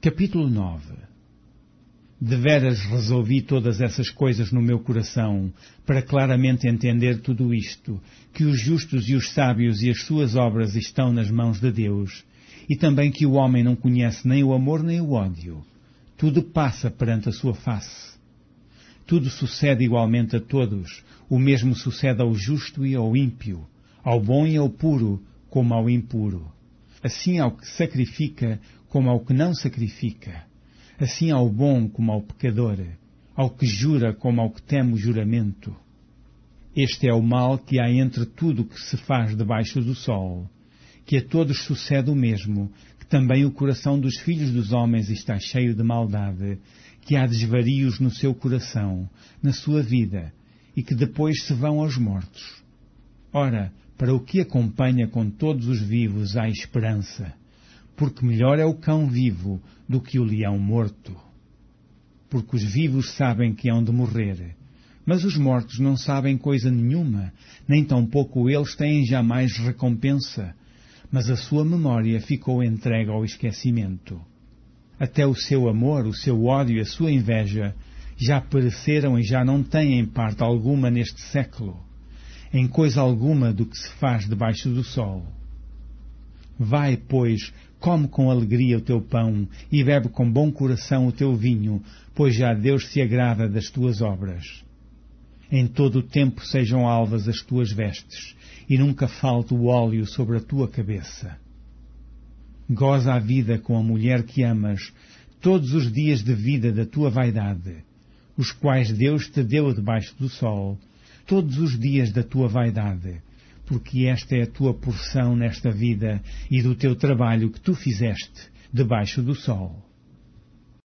Capítulo 9. Deveras resolvi todas essas coisas no meu coração, para claramente entender tudo isto, que os justos e os sábios e as suas obras estão nas mãos de Deus, e também que o homem não conhece nem o amor nem o ódio. Tudo passa perante a sua face. Tudo sucede igualmente a todos, o mesmo sucede ao justo e ao ímpio, ao bom e ao puro, como ao impuro. Assim ao que sacrifica, como ao que não sacrifica. Assim ao bom como ao pecador, ao que jura como ao que teme o juramento. Este é o mal que há entre tudo o que se faz debaixo do sol, que a todos sucede o mesmo, que também o coração dos filhos dos homens está cheio de maldade, que há desvarios no seu coração, na sua vida, e que depois se vão aos mortos. Ora, para o que acompanha com todos os vivos há esperança, porque melhor é o cão vivo do que o leão morto. Porque os vivos sabem que hão de morrer, mas os mortos não sabem coisa nenhuma, nem tampouco eles têm jamais recompensa, mas a sua memória ficou entregue ao esquecimento. Até o seu amor, o seu ódio e a sua inveja já pereceram e já não têm parte alguma neste século, em coisa alguma do que se faz debaixo do sol. Vai, pois, come com alegria o teu pão e bebe com bom coração o teu vinho, pois já Deus se agrada das tuas obras. Em todo o tempo sejam alvas as tuas vestes, e nunca falte o óleo sobre a tua cabeça. Goza a vida com a mulher que amas, todos os dias de vida da tua vaidade, os quais Deus te deu debaixo do sol, todos os dias da tua vaidade, porque esta é a tua porção nesta vida e do teu trabalho que tu fizeste debaixo do sol.